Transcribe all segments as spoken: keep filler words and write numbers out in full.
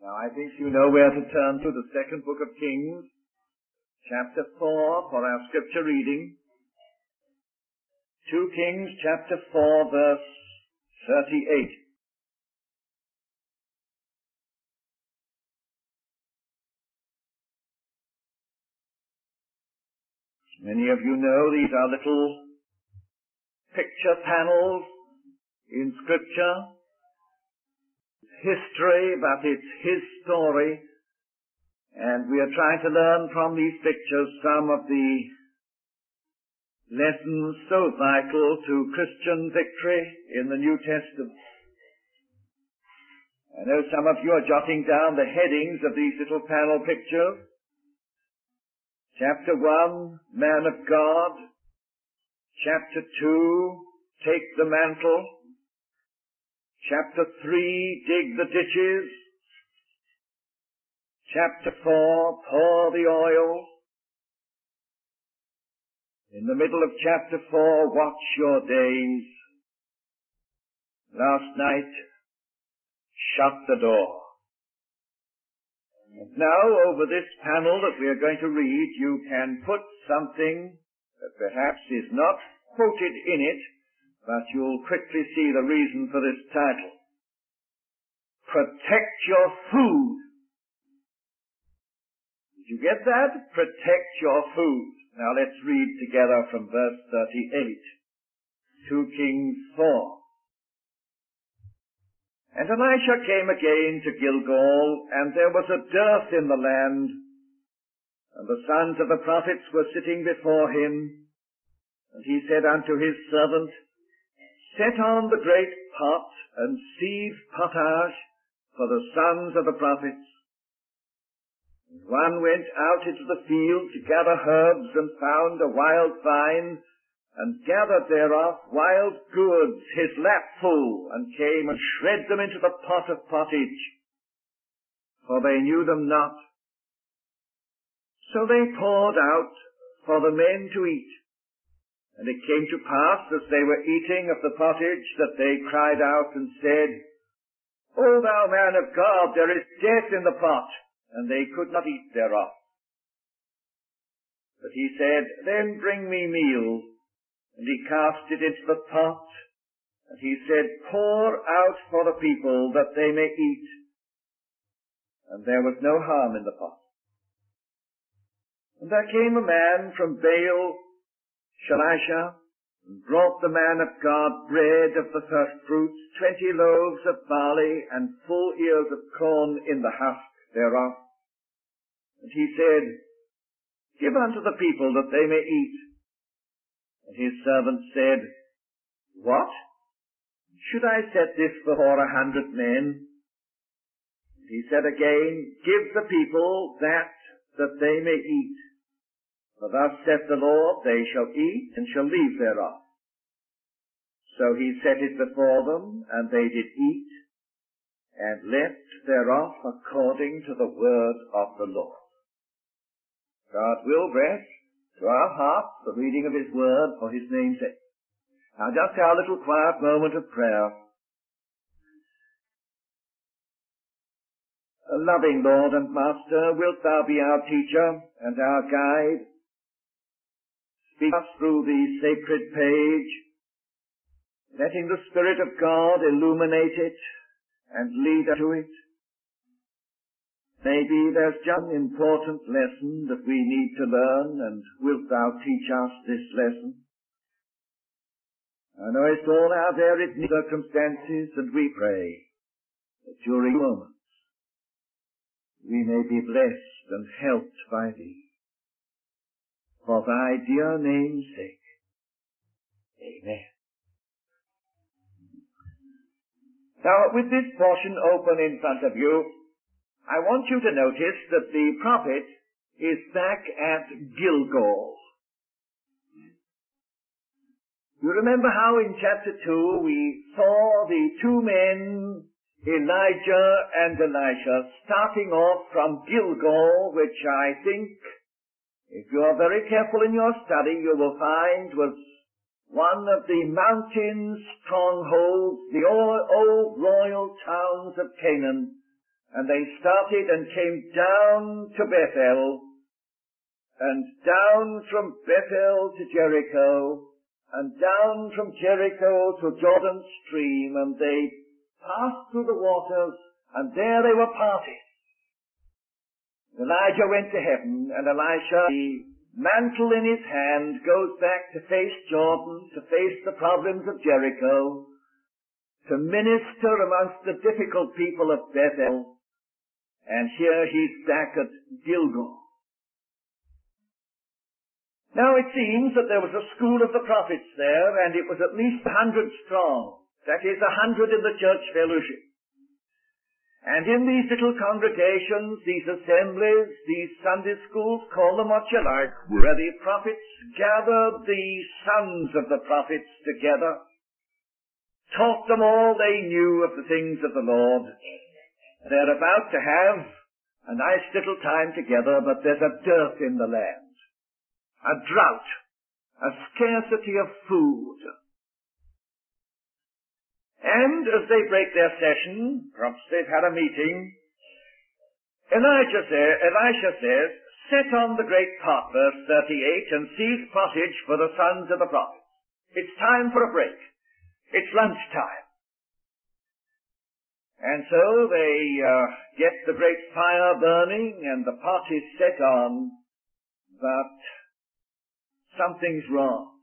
Now I think you know where to turn to, the second book of Kings, chapter four, for our scripture reading. Second Kings chapter four, verse thirty-eight. Many of you know these are little picture panels in scripture. History, but it's his story, and we are trying to learn from these pictures some of the lessons so vital to Christian victory in the New Testament. I know some of you are jotting down the headings of these little panel pictures. Chapter one, Man of God. Chapter two, Take the Mantle. Chapter three, Dig the Ditches. Chapter four, Pour the Oil. In the middle of chapter four, Watch Your Days. Last night, Shut the Door. And now, over this panel that we are going to read, you can put something that perhaps is not quoted in it, but you'll quickly see the reason for this title. Protect your food. Did you get that? Protect your food. Now let's read together from verse thirty-eight. Second Kings four. And Elisha came again to Gilgal, and there was a dearth in the land, and the sons of the prophets were sitting before him. And he said unto his servant, Set on the great pot, and sieve pottage for the sons of the prophets. And one went out into the field to gather herbs, and found a wild vine, and gathered thereof wild goods, his lap full, and came and shred them into the pot of pottage, for they knew them not. So they poured out for the men to eat. And it came to pass, as they were eating of the pottage, that they cried out and said, O thou man of God, there is death in the pot. And they could not eat thereof. But he said, Then bring me meal. And he cast it into the pot. And he said, Pour out for the people, that they may eat. And there was no harm in the pot. And there came a man from Baal Shalisha, and brought the man of God bread of the first fruits, twenty loaves of barley, and full ears of corn in the husk thereof. And he said, Give unto the people that they may eat. And his servant said, What? Should I set this before a hundred men? And he said again, Give the people that, that they may eat. For thus saith the Lord, They shall eat, and shall leave thereof. So he set it before them, and they did eat, and left thereof according to the word of the Lord. God will bless to our hearts the reading of his word for his name's sake. Now just our little quiet moment of prayer. A loving Lord and Master, wilt thou be our teacher and our guide? Speak us through the sacred page, letting the Spirit of God illuminate it and lead us to it. Maybe there's just an important lesson that we need to learn, and wilt thou teach us this lesson? Thou knowest all our varied circumstances, and we pray that during moments we may be blessed and helped by thee. For thy dear name's sake. Amen. Now, with this portion open in front of you, I want you to notice that the prophet is back at Gilgal. You remember how in chapter two we saw the two men, Elijah and Elisha, starting off from Gilgal, which I think, if you are very careful in your study, you will find was one of the mountain strongholds, the old, old royal towns of Canaan, And they started and came down to Bethel, and down from Bethel to Jericho, and down from Jericho to Jordan stream, and they passed through the waters, and there they were parted. Elijah went to heaven, and Elisha, the mantle in his hand, goes back to face Jordan, to face the problems of Jericho, to minister amongst the difficult people of Bethel, and here he's back at Gilgal. Now it seems that there was a school of the prophets there, and it was at least a hundred strong. That is, a hundred in the church fellowship. And in these little congregations, these assemblies, these Sunday schools, call them what you like, where the prophets gathered the sons of the prophets together, taught them all they knew of the things of the Lord. They're about to have a nice little time together, but there's a dearth in the land. A drought, a scarcity of food. And as they break their session, perhaps they've had a meeting, Elijah say, Elisha says, set on the great pot, verse thirty-eight, and seize pottage for the sons of the prophets. It's time for a break. It's lunchtime. And so they uh, get the great fire burning, and the pot is set on, but something's wrong.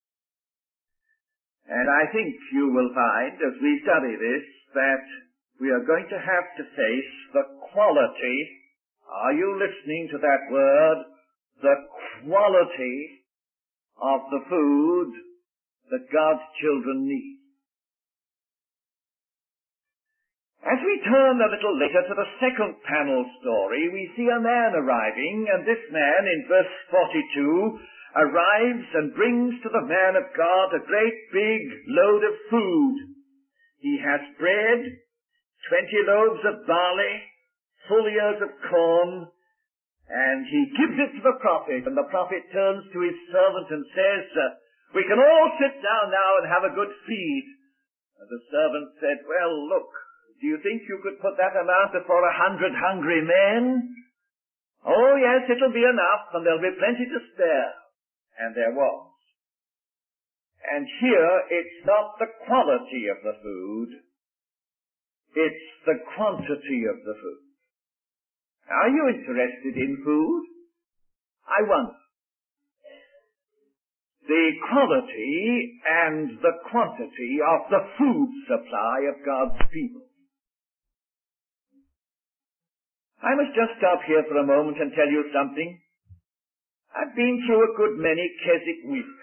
And I think you will find, as we study this, that we are going to have to face the quality, are you listening to that word, the quality of the food that God's children need. As we turn a little later to the second panel story, we see a man arriving, and this man, in verse forty-two, arrives and brings to the man of God a great big load of food. He has bread, twenty loaves of barley, full ears of corn, and he gives it to the prophet, and the prophet turns to his servant and says, we can all sit down now and have a good feed. And the servant said, well, look, do you think you could put that amount before a hundred hungry men? Oh, yes, it'll be enough, and there'll be plenty to spare. And there was. And here, it's not the quality of the food, it's the quantity of the food. Are you interested in food? I wonder. The quality and the quantity of the food supply of God's people. I must just stop here for a moment and tell you something. I've been through a good many Keswick weeks.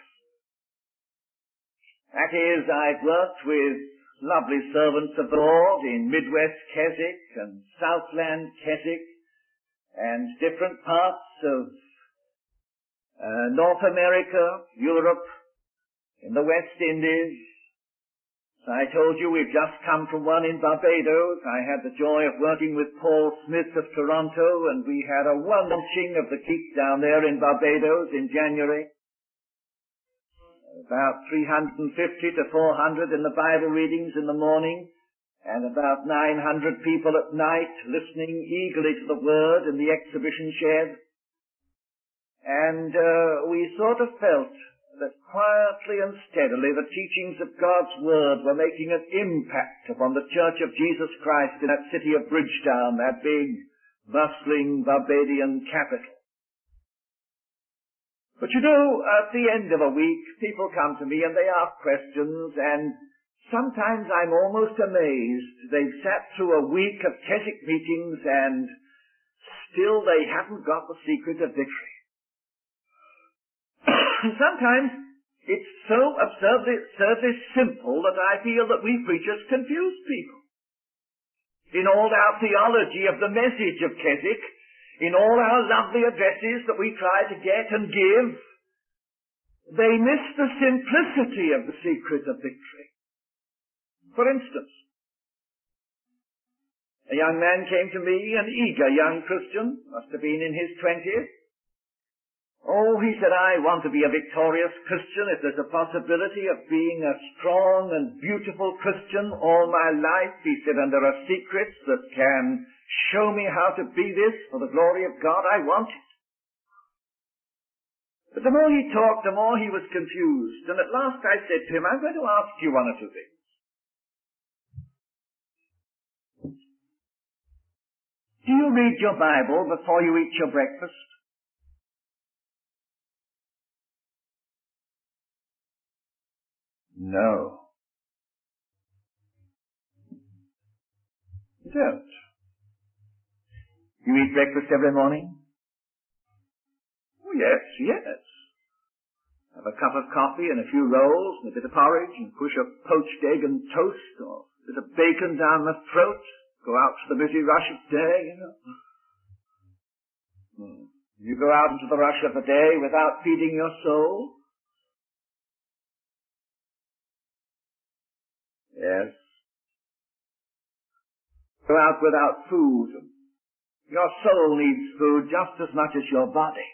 That is, I've worked with lovely servants of the Lord in Midwest Keswick and Southland Keswick and different parts of uh, North America, Europe, in the West Indies. I told you we've just come from one in Barbados. I had the joy of working with Paul Smith of Toronto, and we had a one launching of the keep down there in Barbados in January. About three hundred fifty to four hundred in the Bible readings in the morning, and about nine hundred people at night listening eagerly to the Word in the exhibition shed. And uh, we sort of felt that quietly and steadily the teachings of God's Word were making an impact upon the Church of Jesus Christ in that city of Bridgetown, that big, bustling Barbadian capital. But you know, at the end of a week, people come to me and they ask questions, and sometimes I'm almost amazed. They've sat through a week of Keswick meetings and still they haven't got the secret of victory. Sometimes it's so absurdly, absurdly simple that I feel that we preachers confuse people. In all our theology of the message of Keswick, in all our lovely addresses that we try to get and give, they miss the simplicity of the secret of victory. For instance, a young man came to me, an eager young Christian, must have been in his twenties. Oh, he said, I want to be a victorious Christian. If there's a possibility of being a strong and beautiful Christian all my life, he said, and there are secrets that can show me how to be this for the glory of God, I want it. But the more he talked, the more he was confused. And at last I said to him, I'm going to ask you one or two things. Do you read your Bible before you eat your breakfast? No. You don't. You eat breakfast every morning? Oh, yes, yes. Have a cup of coffee and a few rolls and a bit of porridge and push a poached egg and toast or a bit of bacon down the throat. Go out to the busy rush of day, you know. Hmm. You go out into the rush of the day without feeding your soul? Yes. Go out without food. Your soul needs food just as much as your body.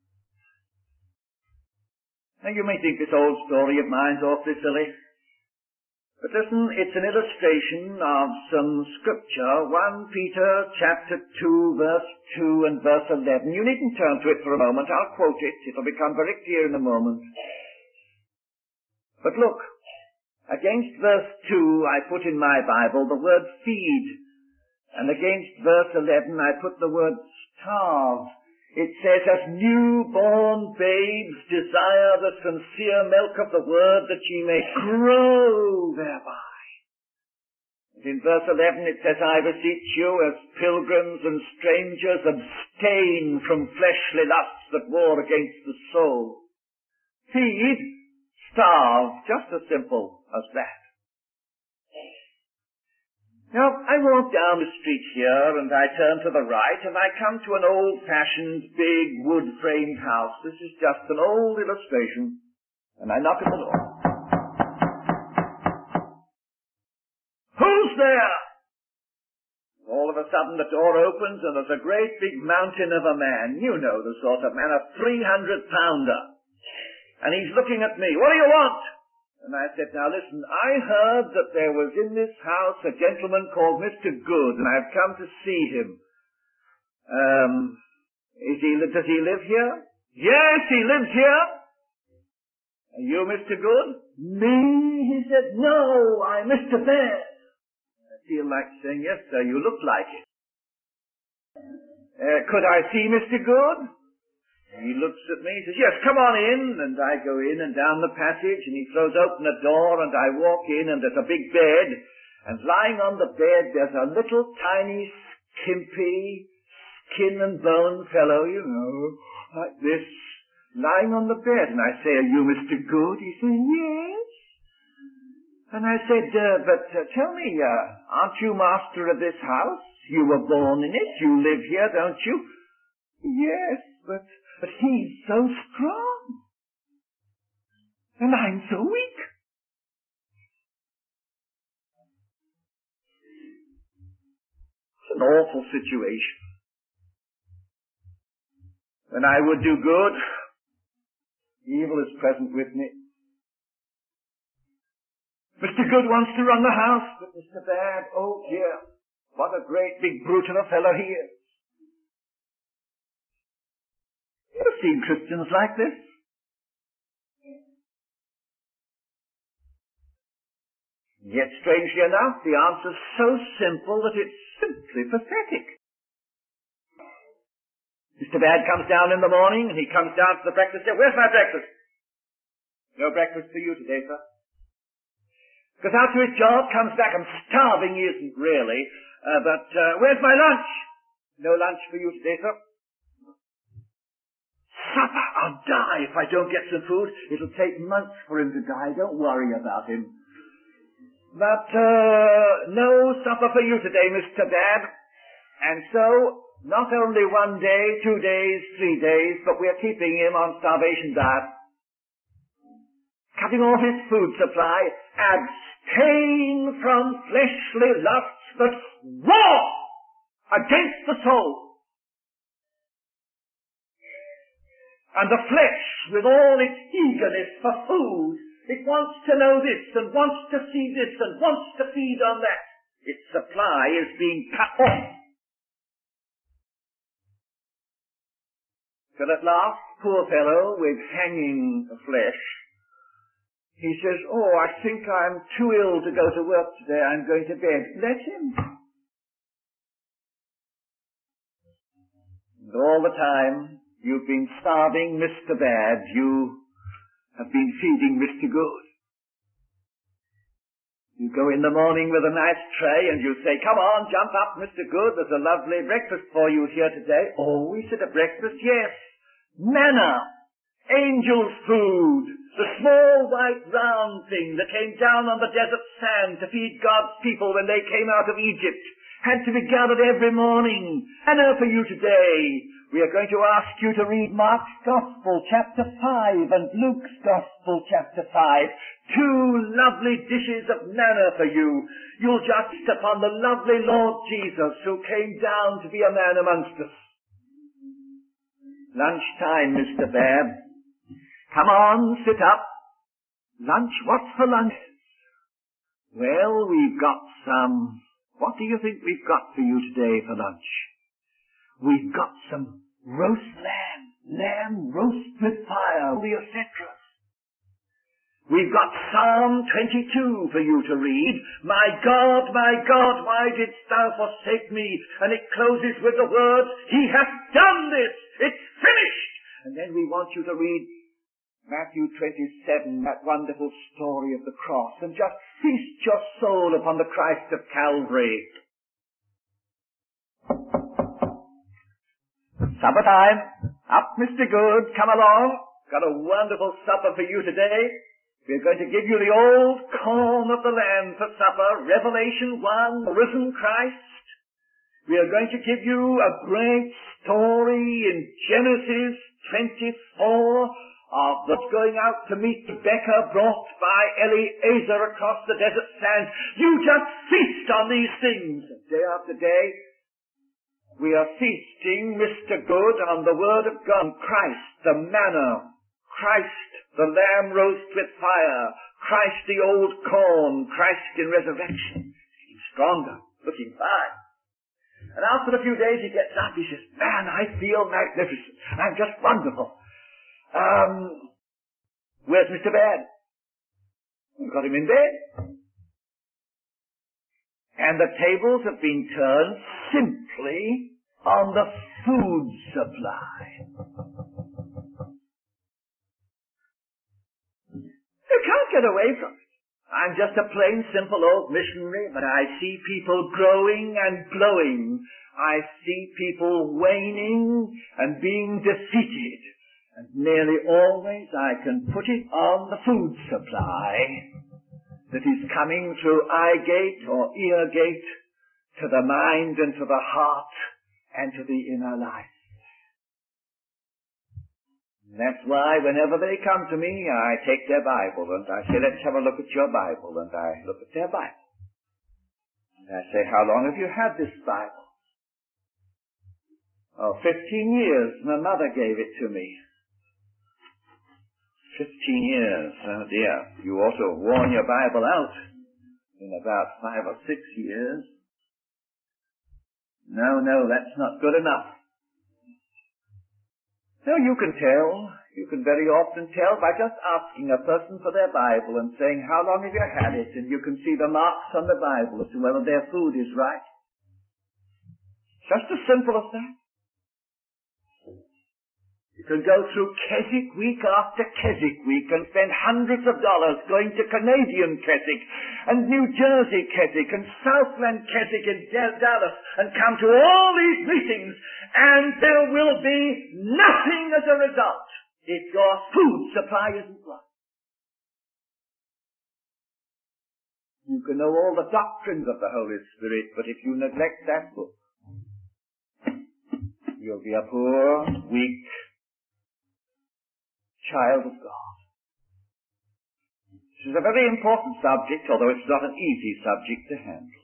Now you may think this old story of mine's awfully silly. But listen, it's an illustration of some scripture, First Peter chapter two, verse two and verse eleven. You needn't turn to it for a moment. I'll quote it. It'll become very clear in a moment. But look, against verse two I put in my Bible the word feed. And against verse eleven I put the word starve. It says, as newborn babes desire the sincere milk of the word that ye may grow thereby. And in verse eleven it says, I beseech you as pilgrims and strangers abstain from fleshly lusts that war against the soul. Feed, starve, just as simple as that. Now, I walk down the street here, and I turn to the right, and I come to an old-fashioned, big, wood-framed house. This is just an old illustration. And I knock at the door. Who's there? All of a sudden, the door opens, and there's a great big mountain of a man. You know the sort of man, a three hundred pounder. And he's looking at me. What do you want? And I said, now listen, I heard that there was in this house a gentleman called Mister Good, and I've come to see him. Um, is he, does he live here? Yes, he lives here. Are you Mister Good? Me? He said, no, I'm Mister Baird. I feel like saying, yes, sir, you look like it. Uh, could I see Mister Good? He looks at me, he says, yes, come on in, and I go in and down the passage, and he throws open a door, and I walk in, and there's a big bed, and lying on the bed there's a little tiny, skimpy, skin and bone fellow, you know, like this, lying on the bed, and I say, are you Mister Good? He says, yes. And I said, uh, but uh, tell me, uh, aren't you master of this house? You were born in it, you live here, don't you? Yes, but... But he's so strong. And I'm so weak. It's an awful situation. When I would do good, evil is present with me. Mister Good wants to run the house, but Mister Bad, oh dear, what a great big brute of a fellow he is. You've seen Christians like this. Yet, strangely enough, the answer's so simple that it's simply pathetic. Mister Bad comes down in the morning, and he comes down to the breakfast table. Where's my breakfast? No breakfast for you today, sir. Goes out to his job, comes back. I'm starving, he isn't really. Uh, but uh, where's my lunch? No lunch for you today, sir. Supper! I'll die if I don't get some food. It'll take months for him to die. Don't worry about him. But, uh, no supper for you today, Mister Dad. And so, not only one day, two days, three days, but we're keeping him on starvation diet. Cutting off his food supply. Abstain from fleshly lusts that war against the soul. And the flesh, with all its eagerness for food, it wants to know this and wants to see this and wants to feed on that. Its supply is being cut off. Till at last, poor fellow, with hanging flesh, he says, oh, I think I'm too ill to go to work today. I'm going to bed. Let him. And all the time you've been starving Mister Bad, you have been feeding Mister Good. You go in the morning with a nice tray and you say, come on, jump up, Mister Good, there's a lovely breakfast for you here today. Oh, we said a breakfast? Yes. Manna. Angel's food. The small white round thing that came down on the desert sand to feed God's people when they came out of Egypt. Had to be gathered every morning. Manna for you today. We are going to ask you to read Mark's Gospel, chapter five, and Luke's Gospel, chapter five. Two lovely dishes of manna for you. You'll judge upon the lovely Lord Jesus who came down to be a man amongst us. Lunchtime, Mister Babb. Come on, sit up. Lunch, what's for lunch? Well, we've got some... What do you think we've got for you today for lunch? We've got some roast lamb. Lamb roast with fire, the et cetera. We've got Psalm twenty-two for you to read. My God, my God, why didst thou forsake me? And it closes with the words, He hath done this. It's finished. And then we want you to read Matthew twenty-seven, that wonderful story of the cross, and just feast your soul upon the Christ of Calvary. Supper time. Up, Mister Good, come along. Got a wonderful supper for you today. We're going to give you the old corn of the land for supper, Revelation one, risen Christ. We are going to give you a great story in Genesis twenty-four of those going out to meet Rebekah brought by Eliezer across the desert sands. You just feast on these things. Day after day, we are feasting, Mister Good, on the Word of God, Christ, the manna, Christ, the lamb roast with fire, Christ, the old corn, Christ in resurrection. He's stronger, looking fine. And after a few days he gets up, he says, man, I feel magnificent. I'm just wonderful. Um, where's Mister Bad? We've got him in bed. And the tables have been turned simply on the food supply. You can't get away from it. I'm just a plain, simple old missionary, but I see people growing and glowing. I see people waning and being defeated. And nearly always I can put it on the food supply that is coming through eye gate or ear gate to the mind and to the heart and to the inner life. And that's why whenever they come to me, I take their Bible and I say, let's have a look at your Bible. And I look at their Bible. And I say, how long have you had this Bible? Oh, fifteen years. My mother gave it to me. Fifteen years. Oh dear. You ought to have worn your Bible out in about five or six years. No, no, that's not good enough. No, you can tell. You can very often tell by just asking a person for their Bible and saying, how long have you had it? And you can see the marks on the Bible as to whether their food is right. Just as simple as that. You can go through Keswick week after Keswick week and spend hundreds of dollars going to Canadian Keswick and New Jersey Keswick and Southland Keswick in Dallas and come to all these meetings, and there will be nothing as a result if your food supply isn't right. You can know all the doctrines of the Holy Spirit, but if you neglect that book, you'll be a poor, weak child of God. This is a very important subject, although it's not an easy subject to handle.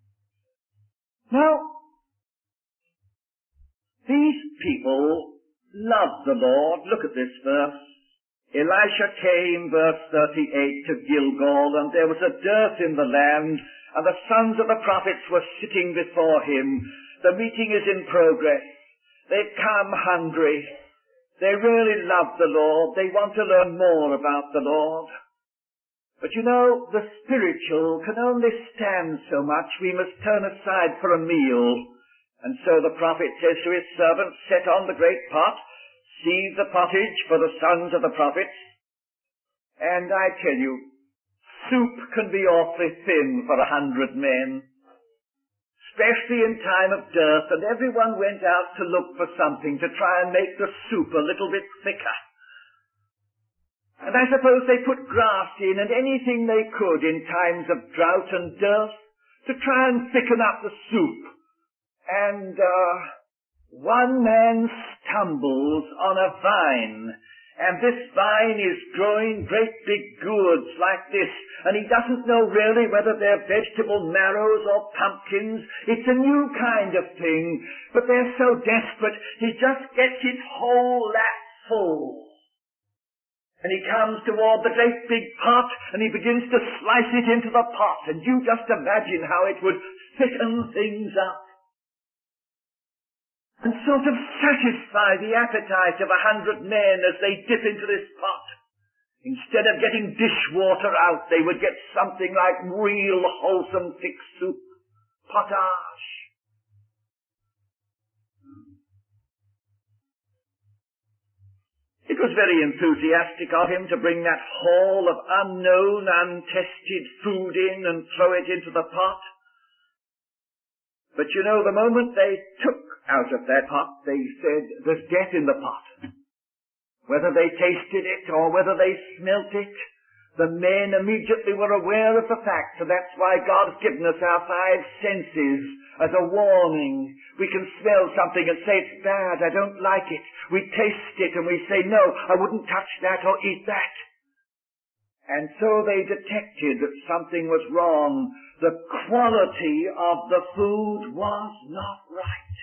Now, these people loved the Lord. Look at this verse. Elisha came, verse thirty-eight, to Gilgal, and there was a dearth in the land, and the sons of the prophets were sitting before him. The meeting is in progress. They've come hungry. They really love the Lord. They want to learn more about the Lord. But you know, the spiritual can only stand so much. We must turn aside for a meal. And so the prophet says to his servants, set on the great pot, seethe the pottage for the sons of the prophets. And I tell you, soup can be awfully thin for a hundred men, especially in time of dearth, and everyone went out to look for something to try and make the soup a little bit thicker. And I suppose they put grass in and anything they could in times of drought and dearth to try and thicken up the soup. And uh, one man stumbles on a vine, and this vine is growing great big gourds like this, and he doesn't know really whether they're vegetable marrows or pumpkins. It's a new kind of thing, but they're so desperate, he just gets his whole lap full. And he comes toward the great big pot, and he begins to slice it into the pot, and you just imagine how it would thicken things up and sort of satisfy the appetite of a hundred men as they dip into this pot. Instead of getting dishwater out, they would get something like real wholesome thick soup, potage. It was very enthusiastic of him to bring that haul of unknown, untested food in and throw it into the pot. But you know, the moment they took out of that pot, they said, there's death in the pot. Whether they tasted it or whether they smelt it, the men immediately were aware of the fact, and that's why God's given us our five senses as a warning. We can smell something and say it's bad, I don't like it. We taste it and we say, no, I wouldn't touch that or eat that. And so they detected that something was wrong. The quality of the food was not right.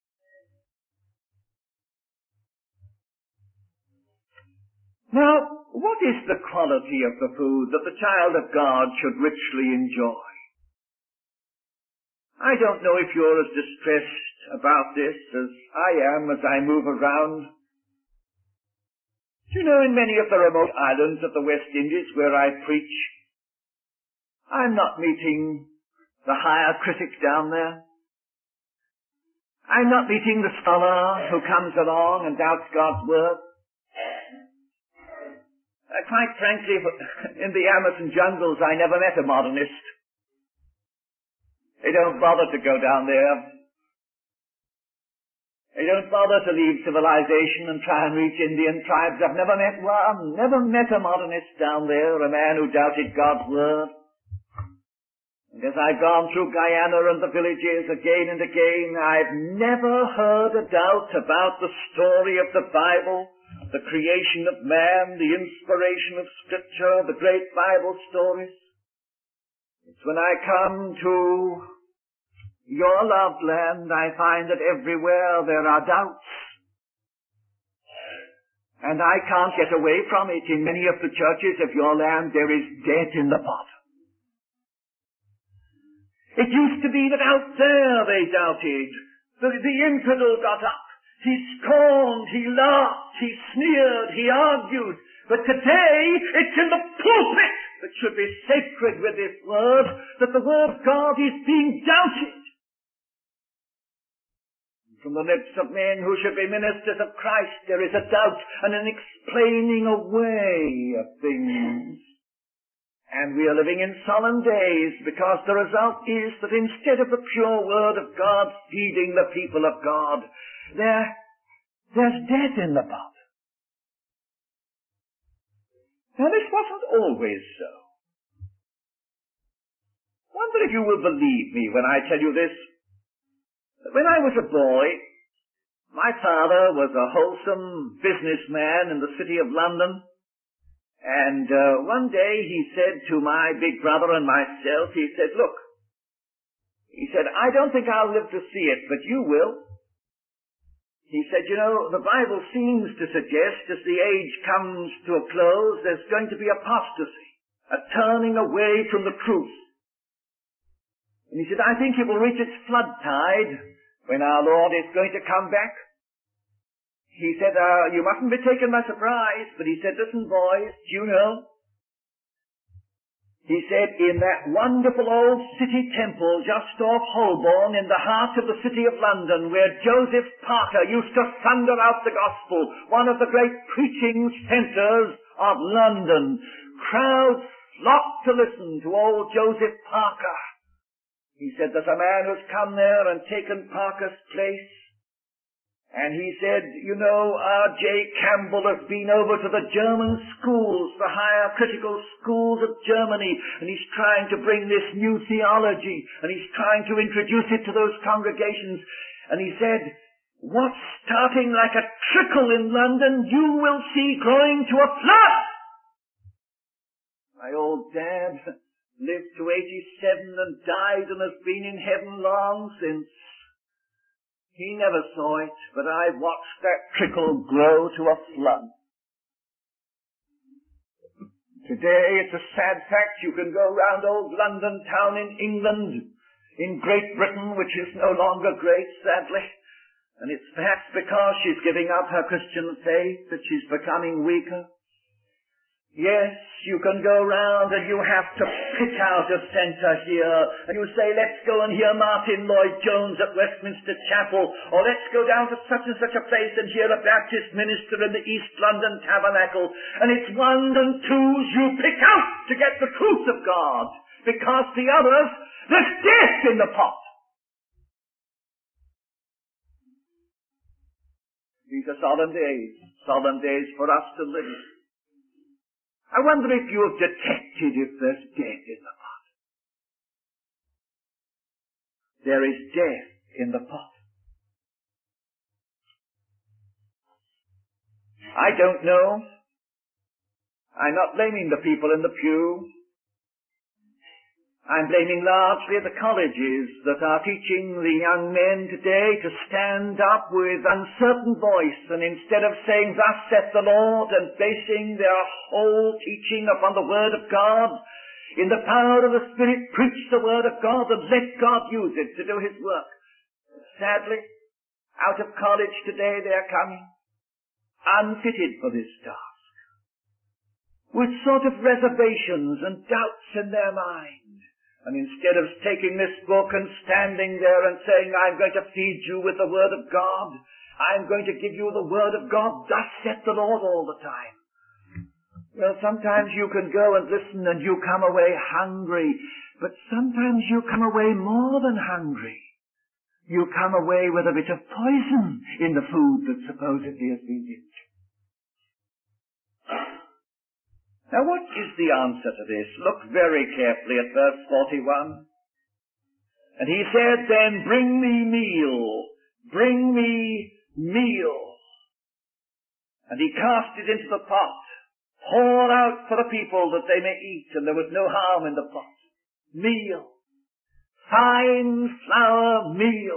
Now, what is the quality of the food that the child of God should richly enjoy? I don't know if you're as distressed about this as I am as I move around. Do you know, in many of the remote islands of the West Indies where I preach, I'm not meeting the higher critic down there. I'm not meeting the scholar who comes along and doubts God's word. Uh, quite frankly, in the Amazon jungles, I never met a modernist. They don't bother to go down there. They don't bother to leave civilization and try and reach Indian tribes. I've never met one, never met a modernist down there, a man who doubted God's word. And as I've gone through Guyana and the villages again and again, I've never heard a doubt about the story of the Bible, the creation of man, the inspiration of Scripture, the great Bible stories. It's when I come to your loved land, I find that everywhere there are doubts. And I can't get away from it. In many of the churches of your land, there is death in the pot. It used to be that out there they doubted. The, the infidel got up. He scorned, he laughed, he sneered, he argued. But today, it's in the pulpit that should be sacred with this word, that the word of God is being doubted. From the lips of men who should be ministers of Christ, there is a doubt and an explaining away of things. And we are living in solemn days because the result is that instead of the pure word of God feeding the people of God, there, there's death in the pot. Now this wasn't always so. Wonder if you will believe me when I tell you this. When I was a boy, my father was a wholesome businessman in the city of London. And uh, one day he said to my big brother and myself, he said, look, he said, I don't think I'll live to see it, but you will. He said, you know, the Bible seems to suggest as the age comes to a close, there's going to be apostasy, a turning away from the truth. And he said, I think it will reach its flood tide when our Lord is going to come back. He said, uh, you mustn't be taken by surprise, but he said, listen boys, do you know? He said, in that wonderful old city temple just off Holborn in the heart of the city of London, where Joseph Parker used to thunder out the gospel, one of the great preaching centres of London, crowds flocked to listen to old Joseph Parker. He said, there's a man who's come there and taken Parker's place. And he said, you know, R J Campbell has been over to the German schools, the higher critical schools of Germany, and he's trying to bring this new theology, and he's trying to introduce it to those congregations. And he said, what's starting like a trickle in London, you will see growing to a flood. My old dad lived to eighty-seven and died and has been in heaven long since. He never saw it, but I watched that trickle grow to a flood. Today it's a sad fact. You can go round old London town in England, in Great Britain, which is no longer great, sadly. And it's perhaps because she's giving up her Christian faith that she's becoming weaker. Yes, you can go round and you have to pick out a centre here, and you say, let's go and hear Martin Lloyd-Jones at Westminster Chapel, or let's go down to such and such a place and hear a Baptist minister in the East London Tabernacle. And it's ones and twos you pick out to get the truth of God, because the others, there's death in the pot. These are solemn days, solemn days for us to live in. I wonder if you have detected if there's death in the pot. There is death in the pot. I don't know. I'm not blaming the people in the pew. I'm blaming largely the colleges that are teaching the young men today to stand up with uncertain voice, and instead of saying, thus saith the Lord, and basing their whole teaching upon the Word of God, in the power of the Spirit, preach the Word of God and let God use it to do His work. Sadly, out of college today they are coming, unfitted for this task, with sort of reservations and doubts in their mind. And instead of taking this book and standing there and saying, I'm going to feed you with the Word of God, I'm going to give you the Word of God, thus saith the Lord, all the time. Well, sometimes you can go and listen and you come away hungry, but sometimes you come away more than hungry. You come away with a bit of poison in the food that supposedly has been given. Now what is the answer to this? Look very carefully at verse forty-one. And he said, then bring me meal, bring me meal. And he cast it into the pot, pour out for the people that they may eat, and there was no harm in the pot. Meal. Fine flour meal.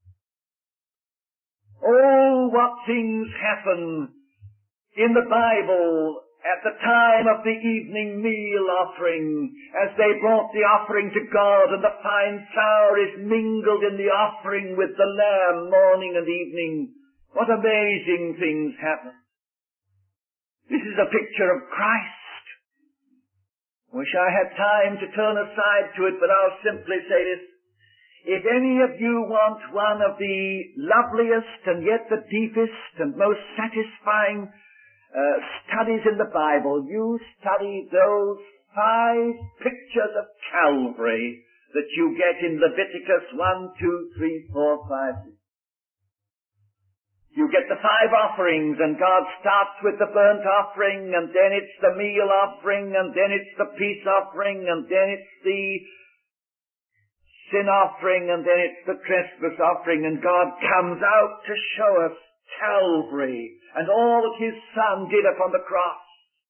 Oh, what things happen in the Bible at the time of the evening meal offering, as they brought the offering to God, and the fine flour is mingled in the offering with the lamb morning and evening. What amazing things happen. This is a picture of Christ. Wish I had time to turn aside to it, but I'll simply say this. If any of you want one of the loveliest and yet the deepest and most satisfying Uh, studies in the Bible, you study those five pictures of Calvary that you get in Leviticus one, two, three, four, five, six. You get the five offerings, and God starts with the burnt offering, and then it's the meal offering, and then it's the peace offering, and then it's the sin offering, and then it's the trespass offering, and God comes out to show us Calvary and all that His Son did upon the cross.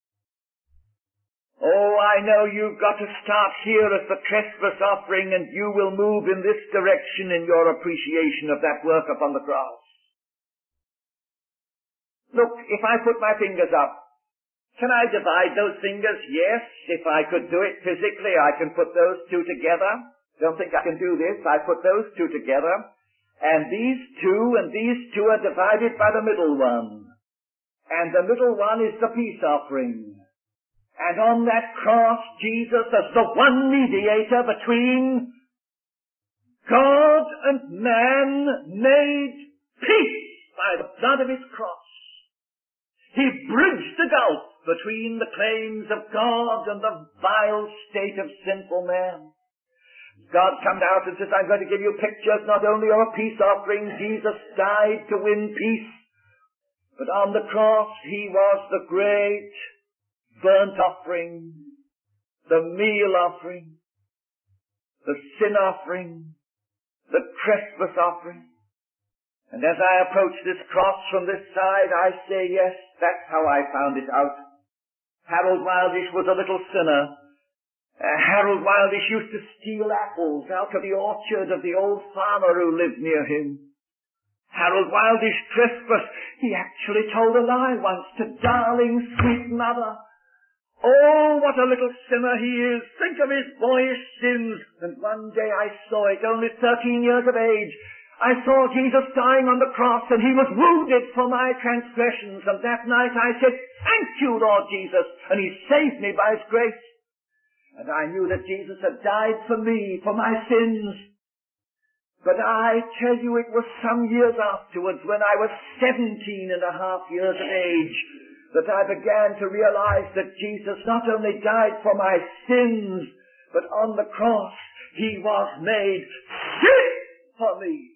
Oh, I know you've got to start here as the trespass offering, and you will move in this direction in your appreciation of that work upon the cross. Look, if I put my fingers up, can I divide those fingers? Yes. If I could do it physically, I can put those two together. Don't think I can do this. I put those two together. And these two and these two are divided by the middle one. And the middle one is the peace offering. And on that cross, Jesus, as the one mediator between God and man, made peace by the blood of his cross. He bridged the gulf between the claims of God and the vile state of sinful man. God comes out and says, I'm going to give you pictures not only of a peace offering. Jesus died to win peace, but on the cross he was the great burnt offering, the meal offering, the sin offering, the trespass offering. And as I approach this cross from this side, I say, yes, that's how I found it out. Harold Wildish was a little sinner. Uh, Harold Wildish used to steal apples out of the orchard of the old farmer who lived near him. Harold Wildish trespassed. He actually told a lie once to darling, sweet mother. Oh, what a little sinner he is. Think of his boyish sins. And one day I saw it, only thirteen years of age. I saw Jesus dying on the cross, and he was wounded for my transgressions. And that night I said, thank you, Lord Jesus. And he saved me by his grace. And I knew that Jesus had died for me, for my sins. But I tell you, it was some years afterwards, when I was seventeen and a half years of age, that I began to realize that Jesus not only died for my sins, but on the cross he was made sin for me.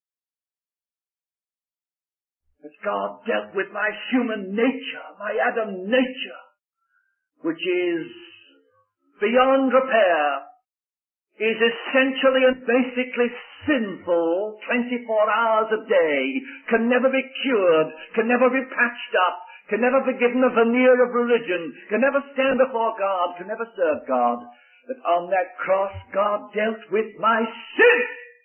That God dealt with my human nature, my Adam nature, which is beyond repair, is essentially and basically sinful twenty-four hours a day, can never be cured, can never be patched up, can never be given a veneer of religion, can never stand before God, can never serve God. That on that cross God dealt with my sin.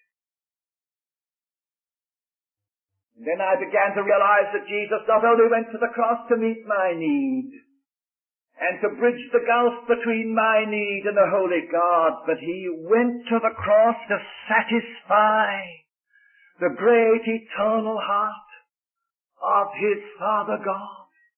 Then I began to realize that Jesus not only went to the cross to meet my need and to bridge the gulf between my need and the holy God, but he went to the cross to satisfy the great eternal heart of his Father God.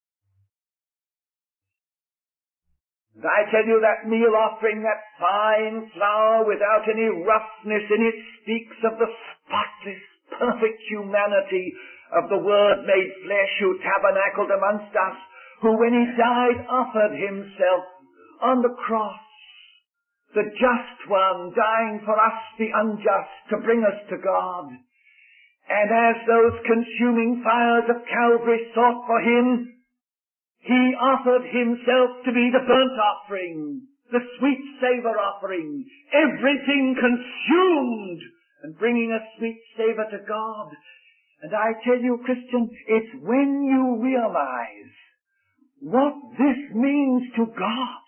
And I tell you, that meal offering, that fine flour without any roughness in it, speaks of the spotless, perfect humanity of the Word made flesh, who tabernacled amongst us, who when he died offered himself on the cross, the just one dying for us the unjust to bring us to God. And as those consuming fires of Calvary sought for him, he offered himself to be the burnt offering, the sweet savor offering, everything consumed and bringing a sweet savor to God. And I tell you, Christian, it's when you realize what this means to God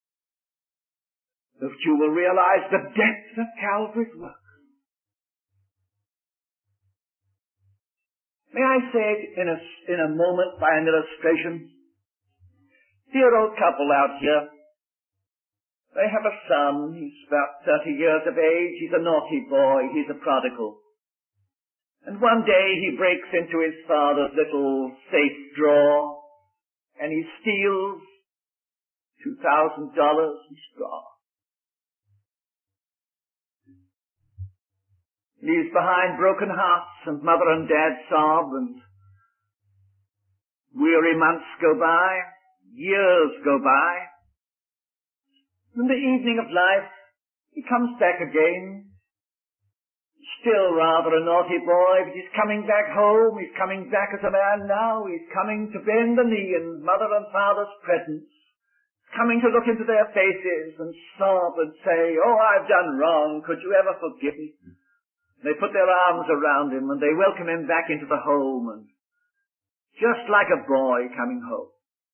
that you will realize the depth of Calvary's work. May I say it in a, in a moment by an illustration? Dear old couple out here. They have a son. He's about thirty years of age. He's a naughty boy. He's a prodigal. And one day he breaks into his father's little safe drawer and he steals two thousand dollars in straw. Leaves behind broken hearts, and mother and dad sob, and weary months go by, years go by. In the evening of life, he comes back again, still rather a naughty boy, but he's coming back home, he's coming back as a man now, he's coming to bend the knee in mother and father's presence, coming to look into their faces and sob and say, oh, I've done wrong, could you ever forgive me? They put their arms around him and they welcome him back into the home, and just like a boy coming home.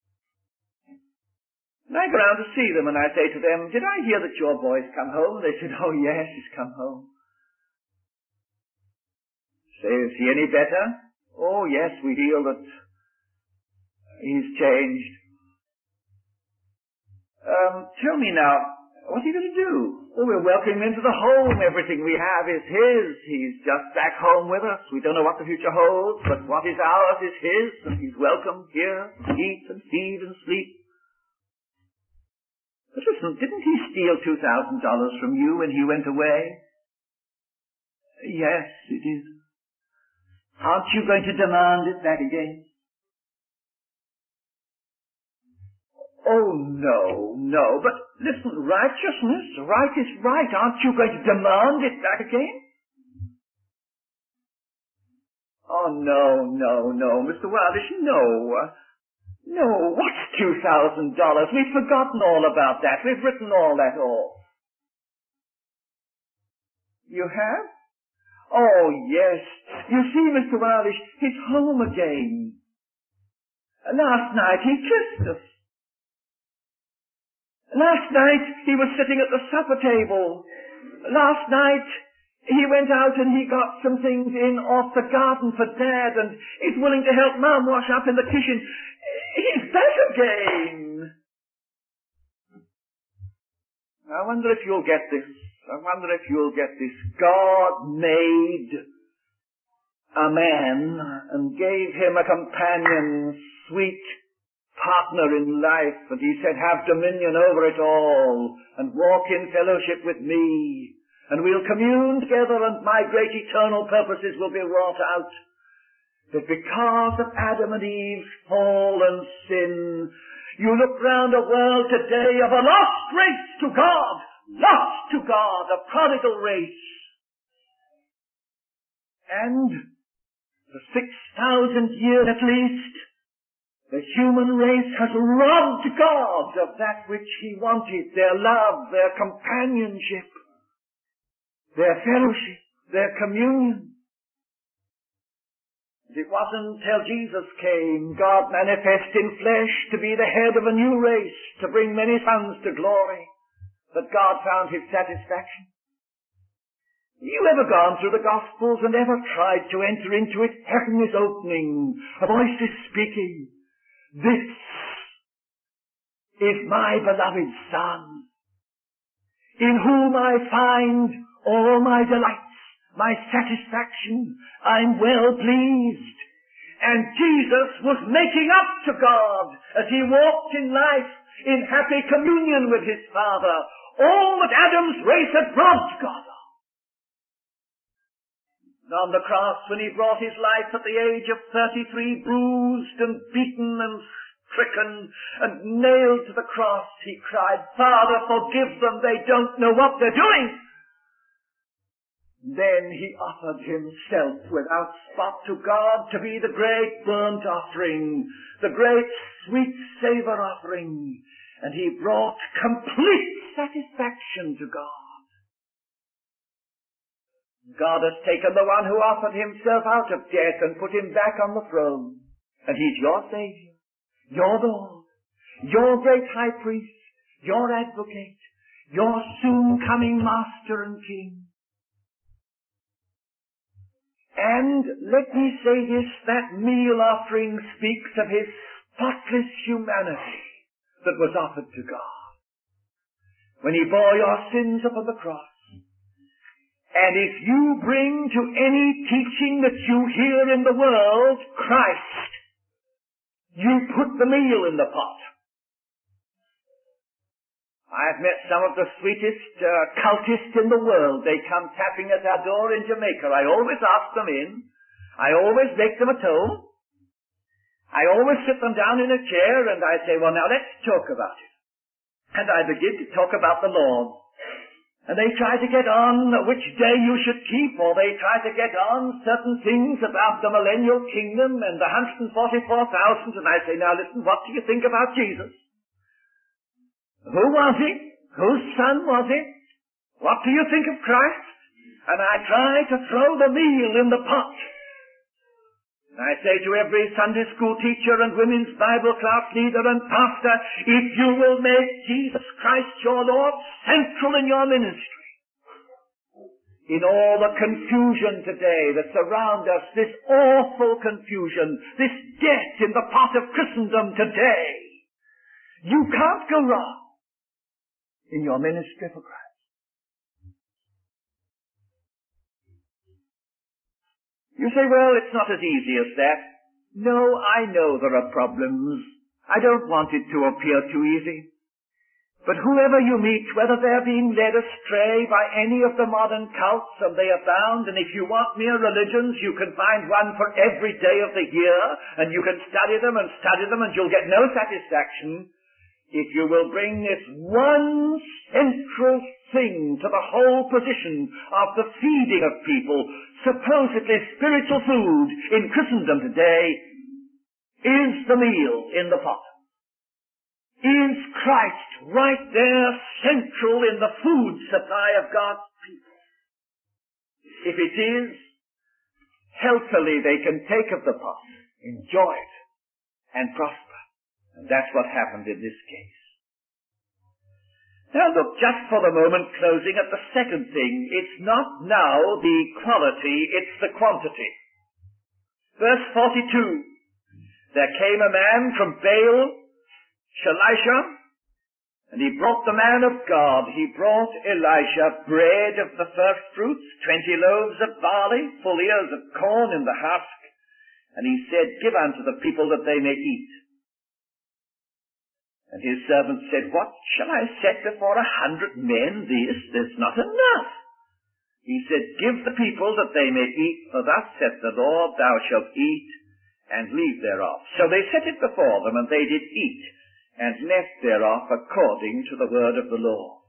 And I go round to see them and I say to them, did I hear that your boy's come home? They said, oh yes, he's come home. Say, is he any better? Oh yes, we feel that He's changed. Um, tell me now, what's he going to do? Well, we're welcoming him into the home. Everything we have is his. He's just back home with us. We don't know what the future holds, but what is ours is his, and he's welcome here to eat and feed and sleep. But listen, didn't he steal two thousand dollars from you when he went away? Yes, it is. Aren't you going to demand it back again? Oh, no, no. But listen, righteousness, right is right. Aren't you going to demand it back again? Oh, no, no, no, Mister Wildish, no. No, what's two thousand dollars? We've forgotten all about that. We've written all that off. You have? Oh, yes. You see, Mister Wildish, he's home again. Last night he kissed us. Last night he was sitting at the supper table. Last night he went out and he got some things in off the garden for Dad, and he's willing to help Mum wash up in the kitchen. He's back again. I wonder if you'll get this. I wonder if you'll get this. God made a man and gave him a companion, sweet partner in life, and he said, have dominion over it all and walk in fellowship with me, and we'll commune together, and my great eternal purposes will be wrought out. That because of Adam and Eve's fall and sin, you look round a world today of a lost race to God, lost to God, a prodigal race. And for six thousand years at least, the human race has robbed God of that which he wanted, their love, their companionship, their fellowship, their communion. It wasn't till Jesus came, God manifest in flesh, to be the head of a new race, to bring many sons to glory, that God found his satisfaction. You ever gone through the Gospels and ever tried to enter into it? Heaven is opening, a voice is speaking. This is my beloved Son, in whom I find all my delights, my satisfaction. I'm well pleased. And Jesus was making up to God as he walked in life in happy communion with his Father, all that Adam's race had robbed God of. And on the cross, when he brought his life at the age of thirty-three, bruised and beaten and stricken and nailed to the cross, he cried, Father, forgive them, they don't know what they're doing. Then he offered himself without spot to God to be the great burnt offering, the great sweet savor offering, and he brought complete satisfaction to God. God has taken the one who offered himself out of death and put him back on the throne. And he's your Savior, your Lord, your great high priest, your advocate, your soon coming Master and King. And let me say this, that meal offering speaks of his spotless humanity that was offered to God when he bore your sins upon the cross. And if you bring to any teaching that you hear in the world Christ, you put the meal in the pot. I've met some of the sweetest uh, cultists in the world. They come tapping at our door in Jamaica. I always ask them in. I always make them at home. I always sit them down in a chair and I say, well, now let's talk about it. And I begin to talk about the Lord. And they try to get on which day you should keep, or they try to get on certain things about the millennial kingdom and the one hundred forty-four thousand, and I say, now listen, what do you think about Jesus? Who was he? Whose son was he? What do you think of Christ? And I try to throw the meal in the pot. And I say to every Sunday school teacher and women's Bible class leader and pastor, if you will make Jesus Christ your Lord central in your ministry, in all the confusion today that surround us, this awful confusion, this death in the pot of Christendom today, you can't go wrong in your ministry for Christ. You say, well, it's not as easy as that. No, I know there are problems. I don't want it to appear too easy. But whoever you meet, whether they're being led astray by any of the modern cults, and they abound, and if you want mere religions, you can find one for every day of the year, and you can study them and study them, and you'll get no satisfaction if you will bring this one central thing to the whole position of the feeding of people, supposedly spiritual food in Christendom today, is the meal in the pot. Is Christ right there central in the food supply of God's people? If it is, healthily they can take of the pot, enjoy it, and prosper. And that's what happened in this case. Now look, just for the moment, closing at the second thing. It's not now the quality, it's the quantity. Verse forty-two. There came a man from Baal, Shalisha, and he brought the man of God. He brought Elisha bread of the first fruits, twenty loaves of barley, full ears of corn in the husk. And he said, give unto the people that they may eat. And his servant said, what shall I set before a hundred men this? There's not enough. He said, give the people that they may eat, for thus saith the Lord, thou shalt eat, and leave thereof. So they set it before them, and they did eat, and left thereof according to the word of the Lord.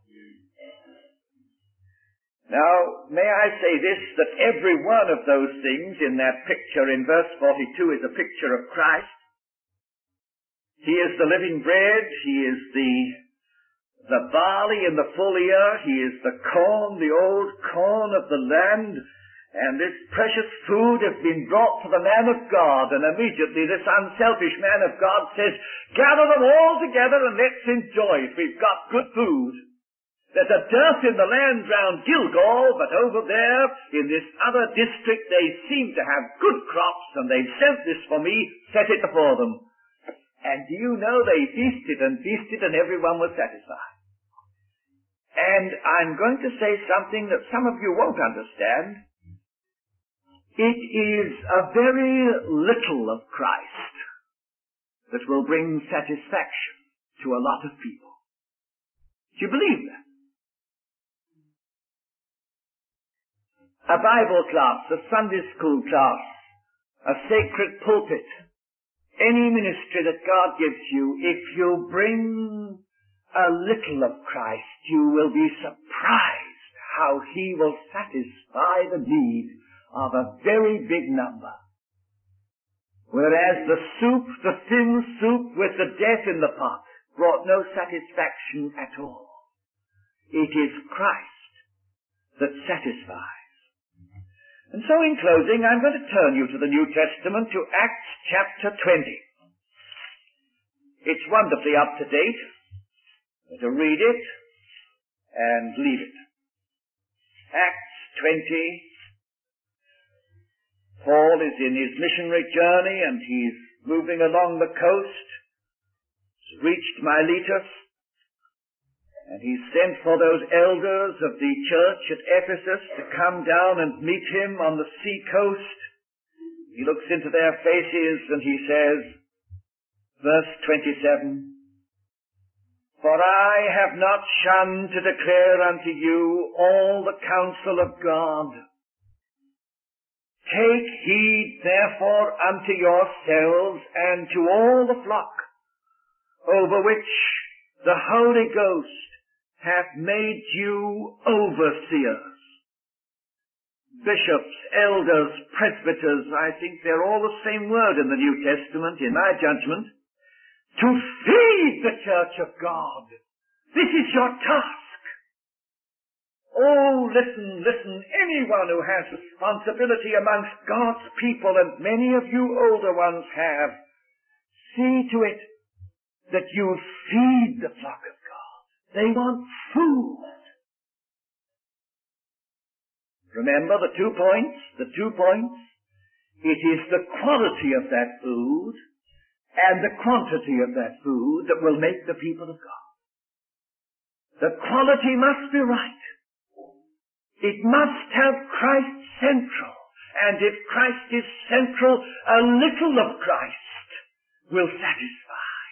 Now, may I say this, that every one of those things in that picture in verse forty-two is a picture of Christ. He is the living bread, he is the, the barley in the full ear, he is the corn, the old corn of the land, and this precious food has been brought to the man of God, and immediately this unselfish man of God says, gather them all together and let's enjoy it. We've got good food. There's a dearth in the land round Gilgal, but over there in this other district they seem to have good crops, and they've sent this for me, set it before them. And do you know, they feasted and feasted and everyone was satisfied. And I'm going to say something that some of you won't understand. It is a very little of Christ that will bring satisfaction to a lot of people. Do you believe that? A Bible class, a Sunday school class, a sacred pulpit, any ministry that God gives you, if you bring a little of Christ, you will be surprised how He will satisfy the need of a very big number. Whereas the soup, the thin soup with the death in the pot, brought no satisfaction at all. It is Christ that satisfies. And so in closing, I'm going to turn you to the New Testament, to Acts chapter twenty. It's wonderfully up to date. To read it and leave it. Acts twenty. Paul is in his missionary journey and he's moving along the coast. He's reached Miletus. And he sent for those elders of the church at Ephesus to come down and meet him on the sea coast. He looks into their faces and he says, verse twenty-seven, for I have not shunned to declare unto you all the counsel of God. Take heed therefore unto yourselves and to all the flock, over which the Holy Ghost hath made you overseers. Bishops, elders, presbyters, I think they're all the same word in the New Testament, in my judgment. To feed the church of God. This is your task. Oh, listen, listen, anyone who has responsibility amongst God's people, and many of you older ones have, see to it that you feed the flock of God. They want food. Remember the two points, the two points. It is the quality of that food and the quantity of that food that will make the people of God. The quality must be right. It must have Christ central. And if Christ is central, a little of Christ will satisfy.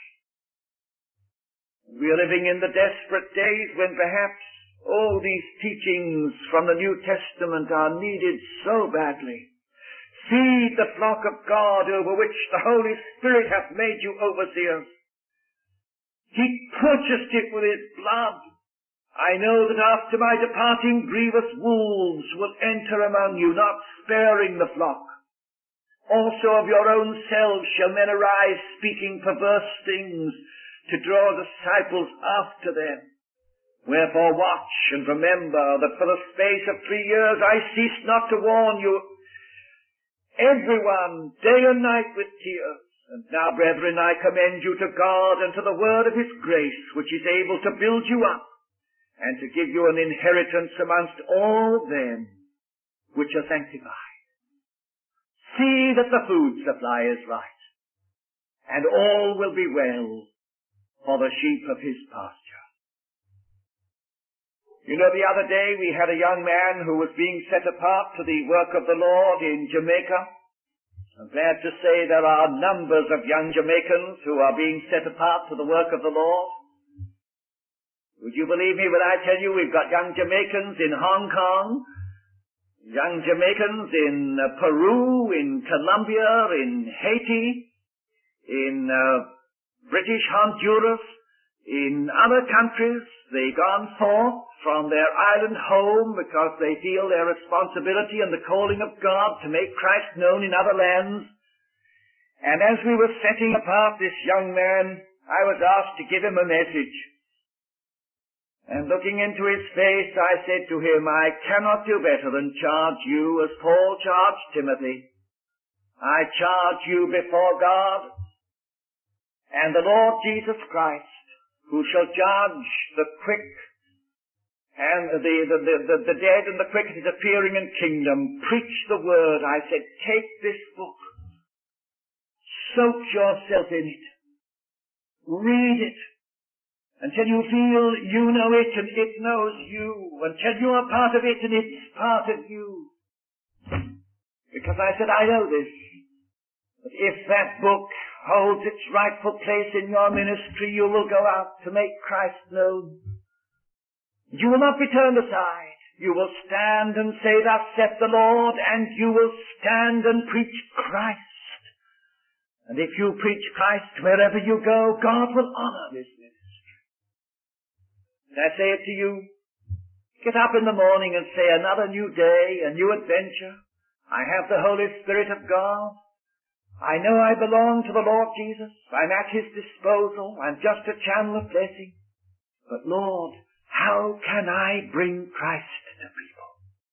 We are living in the desperate days when perhaps all these teachings from the New Testament are needed so badly. Feed the flock of God over which the Holy Spirit hath made you overseers. He purchased it with his blood. I know that after my departing grievous wolves will enter among you, not sparing the flock. Also of your own selves shall men arise, speaking perverse things, to draw disciples after them. Wherefore watch and remember that for the space of three years I ceased not to warn you, everyone, day and night with tears. And now, brethren, I commend you to God and to the word of his grace, which is able to build you up, and to give you an inheritance amongst all them which are sanctified. See that the food supply is right, and all will be well for the sheep of his pasture. You know, the other day we had a young man who was being set apart to the work of the Lord in Jamaica. I'm glad to say there are numbers of young Jamaicans who are being set apart to the work of the Lord. Would you believe me when I tell you we've got young Jamaicans in Hong Kong, young Jamaicans in uh, Peru, in Colombia, in Haiti, in uh, British Honduras, in other countries. They've gone forth from their island home because they feel their responsibility and the calling of God to make Christ known in other lands. And as we were setting apart this young man, I was asked to give him a message. And looking into his face, I said to him, I cannot do better than charge you as Paul charged Timothy. I charge you before God and the Lord Jesus Christ, who shall judge the quick and the, the, the, the, the dead and the quick at his appearing in kingdom. Preach the word. I said, take this book, soak yourself in it, read it, until you feel you know it and it knows you, until you are part of it and it's part of you. Because I said, I know this, that if that book holds its rightful place in your ministry, you will go out to make Christ known. You will not be turned aside. You will stand and say, thus saith the Lord, and you will stand and preach Christ. And if you preach Christ wherever you go, God will honor this ministry. And I say it to you, get up in the morning and say, another new day, a new adventure. I have the Holy Spirit of God. I know I belong to the Lord Jesus. I'm at his disposal. I'm just a channel of blessing. But Lord, how can I bring Christ to people?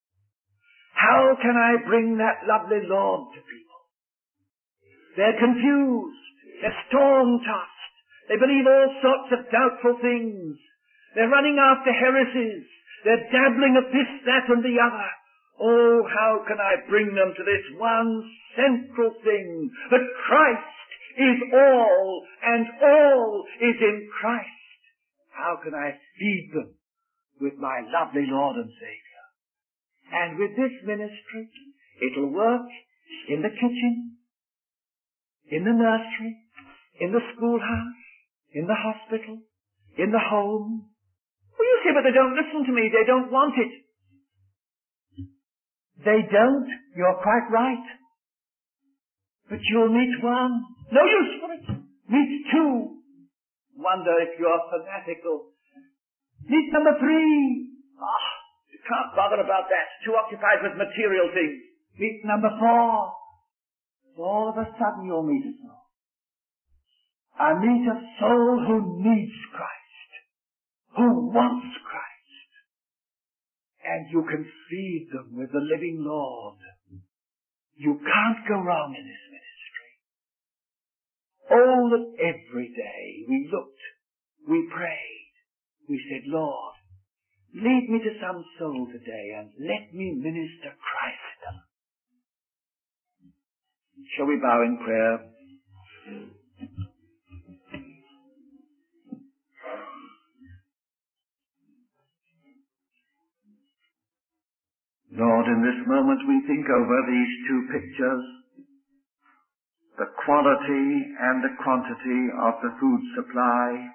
How can I bring that lovely Lord to people? They're confused. They're storm-tossed. They believe all sorts of doubtful things. They're running after heresies. They're dabbling of this, that, and the other. Oh, how can I bring them to this one central thing, that Christ is all, and all is in Christ? How can I feed them with my lovely Lord and Savior? And with this ministry, it'll work in the kitchen, in the nursery, in the schoolhouse, in the hospital, in the home. Well, you say, but they don't listen to me. They don't want it. They don't. You're quite right. But you'll meet one. No use for it. Meet two. Wonder if you're fanatical. Meet number three. Ah, you can't bother about that. Too occupied with material things. Meet number four. All of a sudden you'll meet a soul. I meet a soul who needs Christ, who wants Christ. And you can feed them with the living Lord. You can't go wrong in this ministry. Oh, that every day we looked, we prayed, we said, Lord, Lead me to some soul today and let me minister Christ. Shall we bow in prayer? Lord, in this moment we think over these two pictures, the quality and the quantity of the food supply.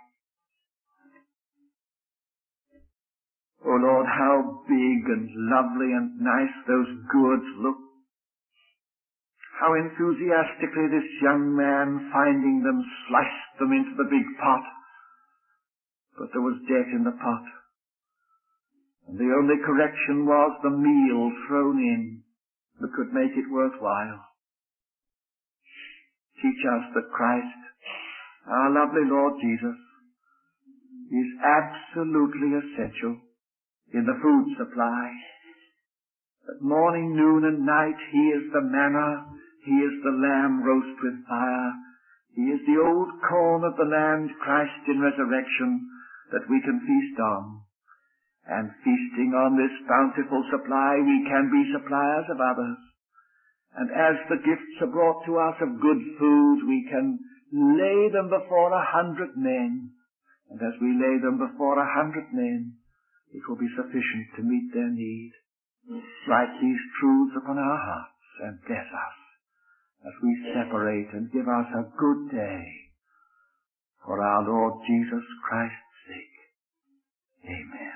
Oh Lord, how big and lovely and nice those gourds look. How enthusiastically this young man, finding them, sliced them into the big pot. But there was death in the pot. And the only correction was the meal thrown in that could make it worthwhile. Teach us that Christ, our lovely Lord Jesus, is absolutely essential in the food supply. At morning, noon, and night, He is the manna, He is the lamb roast with fire, He is the old corn of the land, Christ in resurrection, that we can feast on. And feasting on this bountiful supply, we can be suppliers of others. And as the gifts are brought to us of good food, we can lay them before a hundred men. And as we lay them before a hundred men, it will be sufficient to meet their need. Write these truths upon our hearts and bless us as we separate and give us a good day for our Lord Jesus Christ's sake. Amen.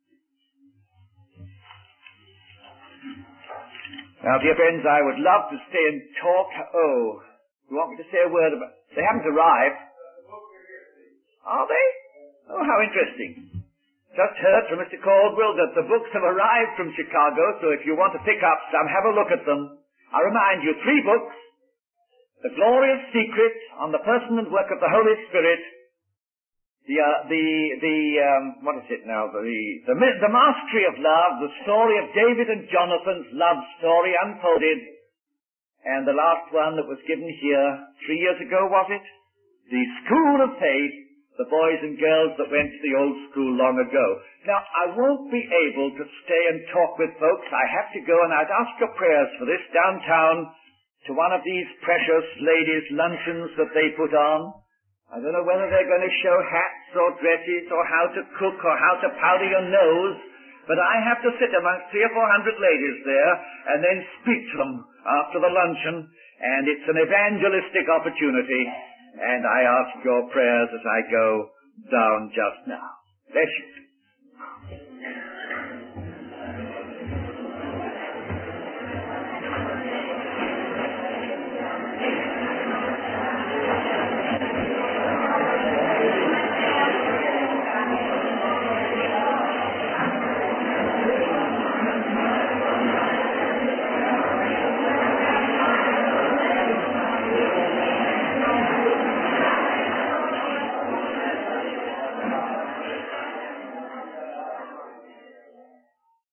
Now, dear friends, I would love to stay and talk. Oh, you want me to say a word about... They haven't arrived. Are they? Oh, how interesting. Just heard from Mister Caldwell that the books have arrived from Chicago, so if you want to pick up some, have a look at them. I remind you, three books. The Glorious Secret on the Person and Work of the Holy Spirit. The, uh, the, the, um, what is it now? The, the, the Mastery of Love, the story of David and Jonathan's love story unfolded. And the last one that was given here three years ago, was it? The School of Faith. The boys and girls that went to the old school long ago. Now, I won't be able to stay and talk with folks. I have to go, and I'd ask your prayers for this downtown to one of these precious ladies' luncheons that they put on. I don't know whether they're going to show hats or dresses or how to cook or how to powder your nose, but I have to sit amongst three or four hundred ladies there and then speak to them after the luncheon, and it's an evangelistic opportunity. And I ask your prayers as I go down just now. Bless you.